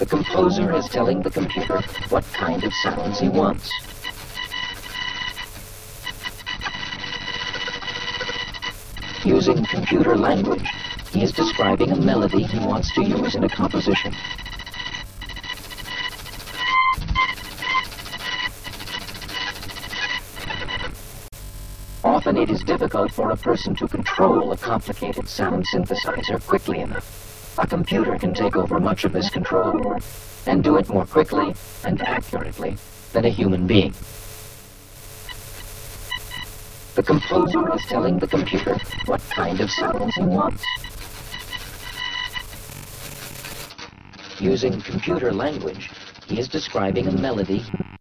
The composer is telling the computer what kind of sounds he wants. Using computer language, he is describing a melody he wants to use in a composition. Often it is difficult for a person to control a complicated sound synthesizer quickly enough. A computer can take over much of this control and do it more quickly and accurately than a human being. The composer is telling the computer what kind of sounds he wants. Using computer language, he is describing a melody